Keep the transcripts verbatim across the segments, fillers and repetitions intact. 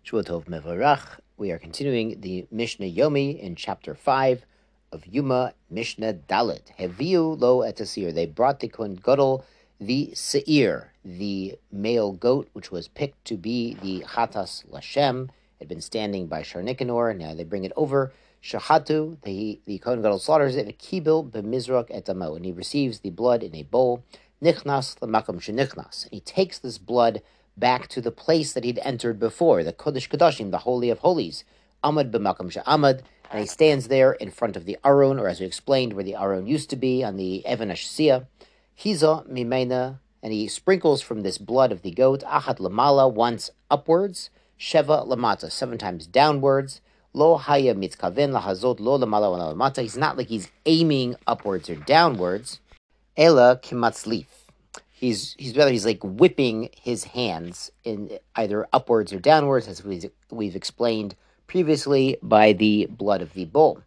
Shua Tov Mevarach. We are continuing the Mishnah Yomi in chapter five of Yuma Mishnah Dalet. Heviu lo et asir. They brought the Kohen Gadol the seir, the male goat, which was picked to be the Chatas Lashem. Had been standing by Shar Nicanor. Now they bring it over. Shahatu, the the Kohen Gadol slaughters it. Kibil b'mizrak etamo, and he receives the blood in a bowl. Nichnas l'makam shenichnas. And he takes this blood back to the place that he'd entered before, the Kodesh Kodashim, the Holy of Holies. Amad b'makam she'amad, and he stands there in front of the Aron, or as we explained, where the Aron used to be, on the Even HaShia. Hiza mimena, and he sprinkles from this blood of the goat, achat lamala, once upwards, sheva lamata, seven times downwards. Lo haya mitzkaven lahazot lo lamala wa lamata. He's not like he's aiming upwards or downwards. Ela kimatzlif. He's he's rather he's like whipping his hands in either upwards or downwards, as we've, we've explained previously, by the blood of the bull.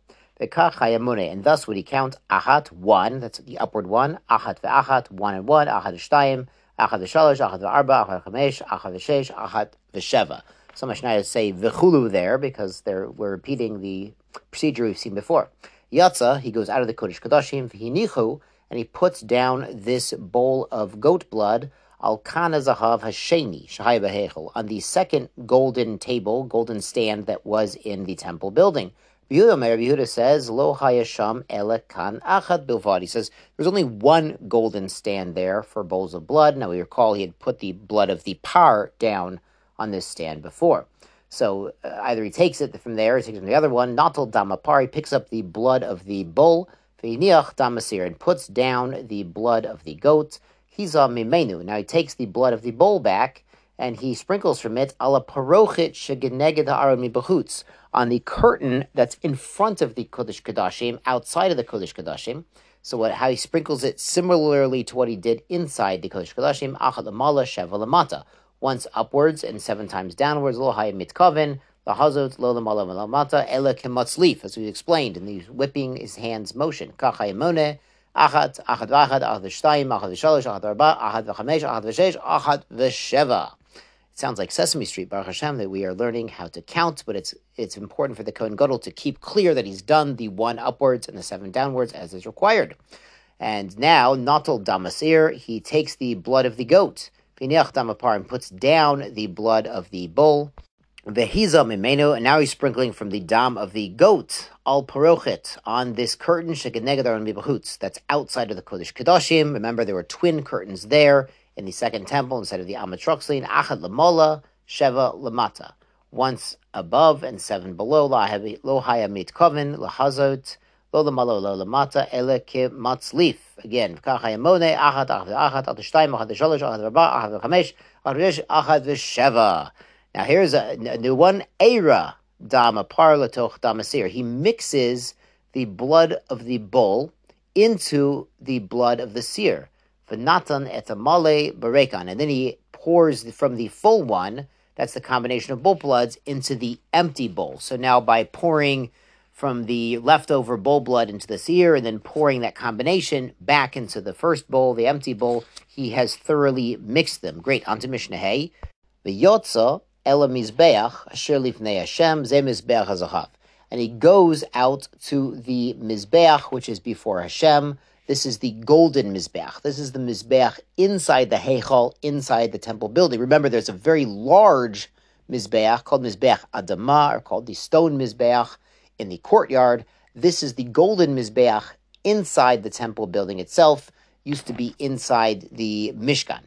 And thus would he count achat, one, that's the upward one, achat ve'achat, one and one, achat v'shtayim, achat v'shalosh, achat ve'arba, achat v'chamesh, achat v'shesh, achat v'sheva. Some Mishnayos say v'chulu there because they're, we're repeating the procedure we've seen before. Yatza, he goes out of the Kodesh Kodashim, v'hinichu, and he puts down this bowl of goat blood, al kana zahav hasheni, shahai b'hechel, on the second golden table, golden stand that was in the temple building. Yehuda Yehuda says, Lo hayasham ele kan achad bilvad. He says, there's only one golden stand there for bowls of blood. Now we recall he had put the blood of the par down on this stand before. So uh, either he takes it from there, he takes it from the other one, natal damapar, he picks up the blood of the bull, ve'iniach damasir, and puts down the blood of the goat. Hiza mimenu. Now he takes the blood of the bull back, and he sprinkles from it ala parochit shegeneged ha'aron mibachutz, on the curtain that's in front of the Kodesh Kodashim, outside of the Kodesh Kodashim. So what, how he sprinkles it similarly to what he did inside the Kodesh Kodashim, achad lamala sheva lamata, once upwards and seven times downwards, lo hayim mitkaven, lahazot lo lamala lamata, ele kematzlif, as we explained in the whipping his hands motion. Kach hayimone, achat, achat v'achat, achat v'shtayim, achat v'shalosh, achat v'arba, achat v'chamesh, achat v'shesh, achat v'sheva. It sounds like Sesame Street, Baruch Hashem, that we are learning how to count, but it's it's important for the Kohen Gadol to keep clear that he's done the one upwards and the seven downwards as is required. And now, Natal Damasir, he takes the blood of the goat, Pineach Damapar, and puts down the blood of the bull, Vehiza Mimeno, and now he's sprinkling from the dam of the goat, Al Parochet, on this curtain, Shekeneged Aron Mibachutz, that's outside of the Kodesh Kodashim. Remember, there were twin curtains there in the second temple instead of the Amatroxlin, Achad Lamola, Sheva Lamata, once above and seven below, Lo Haya Mitkoven, Lahazot, Lo Lamala, Lo Lamata, Ele Ke Matzlif. Again, Kachayamone, Achad, Achad, Achad, Achad, Shtayim, Achad, Shalosh, Achad, Rabba, Achad, Chamesh, Achad, Achad, Sheva. Now here's a, a new one, Eira, Dama, Par, Latoch, Damasir. He mixes the blood of the bull into the blood of the seer. V'natan etamale barekan, and then he pours from the full one, that's the combination of bull bloods, into the empty bowl. So now by pouring from the leftover bull blood into the seer, and then pouring that combination back into the first bowl, the empty bowl, he has thoroughly mixed them. Great. On to Mishnah Hay. V'yotza ela mizbeach asher lifnei Hashem ze mizbeach hazahav. And he goes out to the mizbeach, which is before Hashem. This is the golden Mizbeach. This is the Mizbeach inside the Heichal, inside the temple building. Remember, there's a very large Mizbeach called Mizbeach Adama, or called the stone Mizbeach, in the courtyard. This is the golden Mizbeach inside the temple building itself. Used to be inside the Mishkan.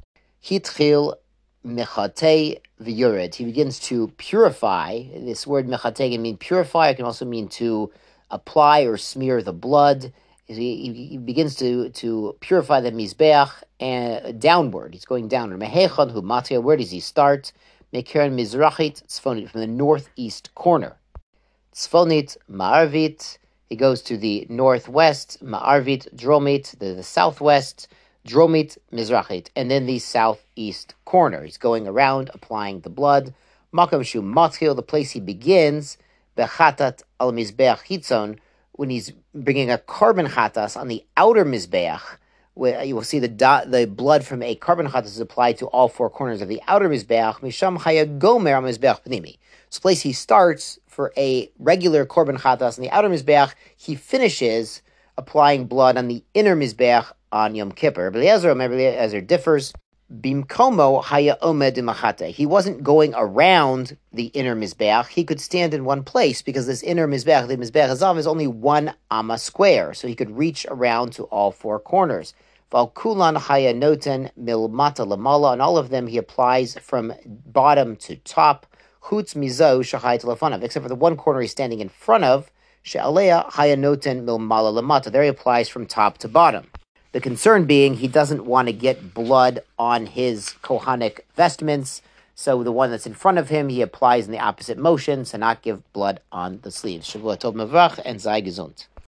Hitchil mechatei v'yured. He begins to purify. This word mechatei can mean purify. It can also mean to apply or smear the blood. He, he begins to, to purify the Mizbeach and downward. He's going downward. Mehechan hu matria. Where does he start? Mekeren Mizrachit Tzfonit, from the northeast corner. Tzfonit Ma'arvit. He goes to the northwest. Ma'arvit Dromit, the, the southwest. Dromit Mizrachit, and then the southeast corner. He's going around applying the blood. Makam shu matchil, the place he begins. Bechatat al Mizbeach Hitzon, when he's bringing a carbon chatas on the outer Mizbeach, where you will see the dot, the blood from a carbon chatas is applied to all four corners of the outer mizbeach. Misham hayagomer mizbeach pnimi. This place he starts for a regular korban chatas on the outer mizbeach, he finishes applying blood on the inner mizbeach on Yom Kippur. Eliezer, Eliezer differs. Bimkomo haya omed imachate. He wasn't going around the inner mizbeach. He could stand in one place because this inner mizbeach, the mizbeach hazav, is only one amma square, so he could reach around to all four corners. Valkulan haya noten milmata lamala. On all of them, he applies from bottom to top. Chutz mizo shachai telefanav. Except for the one corner he's standing in front of. She'alea haya noten milmala lamata. There he applies from top to bottom. The concern being he doesn't want to get blood on his Kohanic vestments, so the one that's in front of him, he applies in the opposite motion to not give blood on the sleeves. Shavua tov mevrach and zay gesund.